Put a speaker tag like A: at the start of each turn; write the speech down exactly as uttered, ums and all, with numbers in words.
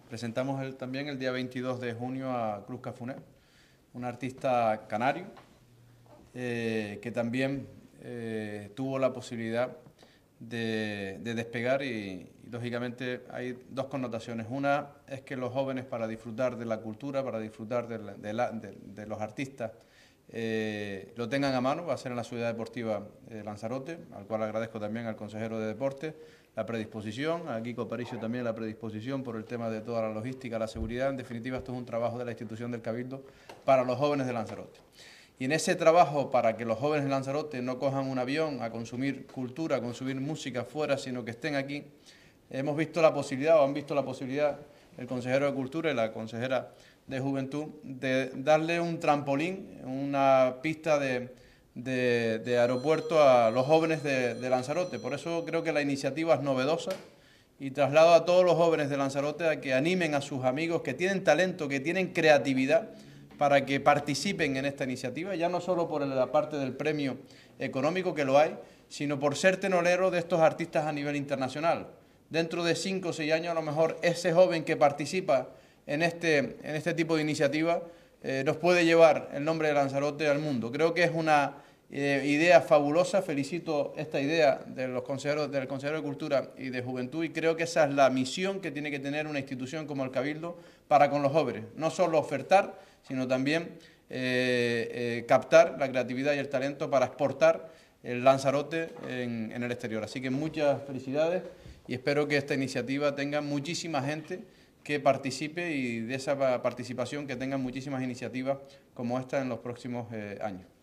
A: presentamos el, también el día veintidós de junio a Cruz Cafuné, un artista canario eh, que también eh, tuvo la posibilidad de, de despegar y, y, lógicamente, hay dos connotaciones. Una es que los jóvenes, para disfrutar de la cultura, para disfrutar de, la, de, la, de, de los artistas, eh, lo tengan a mano. Va a ser en la Ciudad Deportiva eh, Lanzarote, al cual agradezco también al consejero de Deportes la predisposición, a Kiko Aparicio también la predisposición por el tema de toda la logística, la seguridad. En definitiva, esto es un trabajo de la institución del Cabildo para los jóvenes de Lanzarote. Y en ese trabajo, para que los jóvenes de Lanzarote no cojan un avión a consumir cultura, a consumir música fuera, sino que estén aquí, hemos visto la posibilidad, o han visto la posibilidad, el consejero de Cultura y la consejera de Juventud, de darle un trampolín, una pista de, de, de aeropuerto a los jóvenes de, de Lanzarote. Por eso creo que la iniciativa es novedosa y traslado a todos los jóvenes de Lanzarote a que animen a sus amigos que tienen talento, que tienen creatividad, para que participen en esta iniciativa, ya no solo por la parte del premio económico, que lo hay, sino por ser tenolero de estos artistas a nivel internacional. Dentro de cinco o seis años, a lo mejor, ese joven que participa en este, en este tipo de iniciativa eh, nos puede llevar el nombre de Lanzarote al mundo. Creo que es una eh, idea fabulosa. Felicito esta idea de los consejeros, del consejero de Cultura y de Juventud, y creo que esa es la misión que tiene que tener una institución como el Cabildo para con los jóvenes. No solo ofertar, sino también eh, eh, captar la creatividad y el talento para exportar el Lanzarote en, en el exterior. Así que muchas felicidades y espero que esta iniciativa tenga muchísima gente que participe, y de esa participación que tengan muchísimas iniciativas como esta en los próximos eh, años.